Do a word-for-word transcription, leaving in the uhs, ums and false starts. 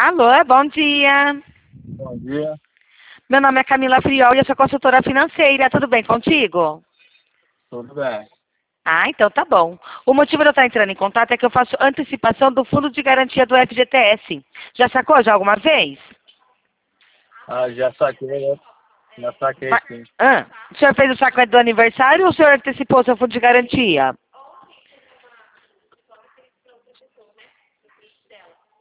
Alô, bom dia. Bom dia. Meu nome é Camila Friol e eu sou consultora financeira. Tudo bem contigo? Tudo bem. Ah, então tá bom. O motivo de eu estar entrando em contato é que eu faço antecipação do fundo de garantia do F G T S. Já sacou já alguma vez? Ah, já saquei, né? Já saquei, Ma- sim. Ah, o senhor fez o saque do aniversário ou o senhor antecipou seu fundo de garantia?